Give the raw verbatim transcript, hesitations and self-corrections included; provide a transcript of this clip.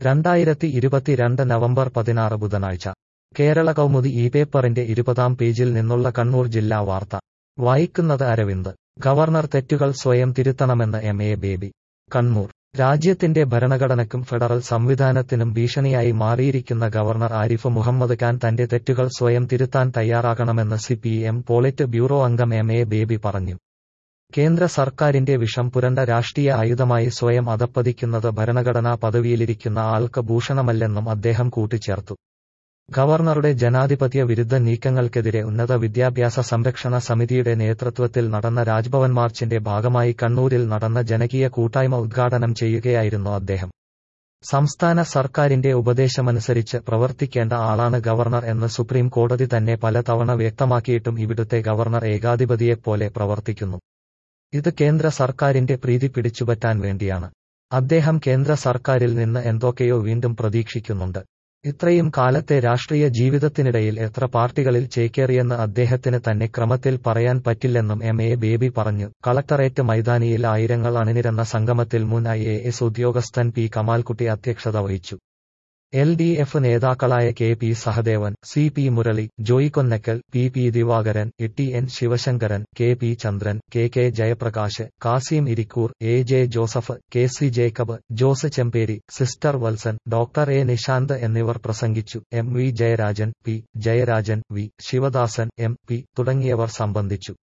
രണ്ടായിരത്തി ഇരുപത്തിരണ്ട് നവംബർ പതിനാറ് ബുധനാഴ്ച കേരള കൗമുദി ഈ പേപ്പറിന്റെ ഇരുപതാം പേജിൽ നിന്നുള്ള കണ്ണൂർ ജില്ലാ വാർത്ത വായിക്കുന്നത് അരവിന്ദ്. ഗവർണർ തെറ്റുകൾ സ്വയം തിരുത്തണമെന്ന് എം എ ബേബി. കണ്ണൂർ. രാജ്യത്തിന്റെ ഭരണഘടനയ്ക്കും ഫെഡറൽ സംവിധാനത്തിനും ഭീഷണിയായി മാറിയിരിക്കുന്ന ഗവർണർ ആരിഫ് മുഹമ്മദ് ഖാൻ തന്റെ തെറ്റുകൾ സ്വയം തിരുത്താൻ തയ്യാറാകണമെന്ന് C P M politburo അംഗം എം എ ബേബി പറഞ്ഞു. കേന്ദ്ര സർക്കാരിന്റെ വിഷം പുരണ്ട രാഷ്ട്രീയ ആയുധമായി സ്വയം അധപ്പതിക്കുന്നത് ഭരണഘടനാ പദവിയിലിരിക്കുന്ന ആൾക്ക് ഭൂഷണമല്ലെന്നും അദ്ദേഹം കൂട്ടിച്ചേർത്തു. ഗവർണറുടെ ജനാധിപത്യ വിരുദ്ധ നീക്കങ്ങൾക്കെതിരെ ഉന്നത വിദ്യാഭ്യാസ സംരക്ഷണ സമിതിയുടെ നേതൃത്വത്തിൽ നടന്ന രാജ്ഭവൻ മാർച്ചിന്റെ ഭാഗമായി കണ്ണൂരിൽ നടന്ന ജനകീയ കൂട്ടായ്മ ഉദ്ഘാടനം ചെയ്യുകയായിരുന്നു അദ്ദേഹം. സംസ്ഥാന സർക്കാരിന്റെ ഉപദേശമനുസരിച്ച് പ്രവർത്തിക്കേണ്ട ആളാണ് ഗവർണർ എന്ന് സുപ്രീം കോടതി തന്നെ പലതവണ വ്യക്തമാക്കിയിട്ടും ഇവിടുത്തെ ഗവർണർ ഏകാധിപതിയെപ്പോലെ പ്രവർത്തിക്കുന്നു. ഇത് കേന്ദ്ര സർക്കാരിന്റെ പ്രീതി പിടിച്ചുപറ്റാൻ വേണ്ടിയാണ്. അദ്ദേഹം കേന്ദ്ര സർക്കാരിൽ നിന്ന് എന്തൊക്കെയോ വീണ്ടും പ്രതീക്ഷിക്കുന്നുണ്ട്. ഇത്രയും കാലത്തെ രാഷ്ട്രീയ ജീവിതത്തിനിടയിൽ എത്ര പാർട്ടികളിൽ ചേക്കേറിയെന്ന് അദ്ദേഹത്തിന് തന്നെ ക്രമത്തിൽ പറയാൻ പറ്റില്ലെന്നും എം എ ബേബി പറഞ്ഞു. കളക്ടറേറ്റ് മൈതാനിയിൽ ആയിരങ്ങൾ അണിനിരന്ന സംഗമത്തിൽ മുൻ ഐ എ എസ് ഉദ്യോഗസ്ഥൻ പി കമാൽക്കുട്ടി അധ്യക്ഷത വഹിച്ചു. എൽ ഡി എഫ് നേതാക്കളായ K P Sahadevan, C P Murali, Joy Konnakkal, P P Divakaran, T N Sivasankaran, K P Chandran, K K Jayaprakash, Kasim Irikkur, A J Joseph, K C Jacob, Jose Chemperi, sister Valsan, doctor A Nishanth എന്നിവർ പ്രസംഗിച്ചു. M V Jayarajan, P Jayarajan, V Sivadasan, M P തുടങ്ങിയവർ സംബന്ധിച്ചു.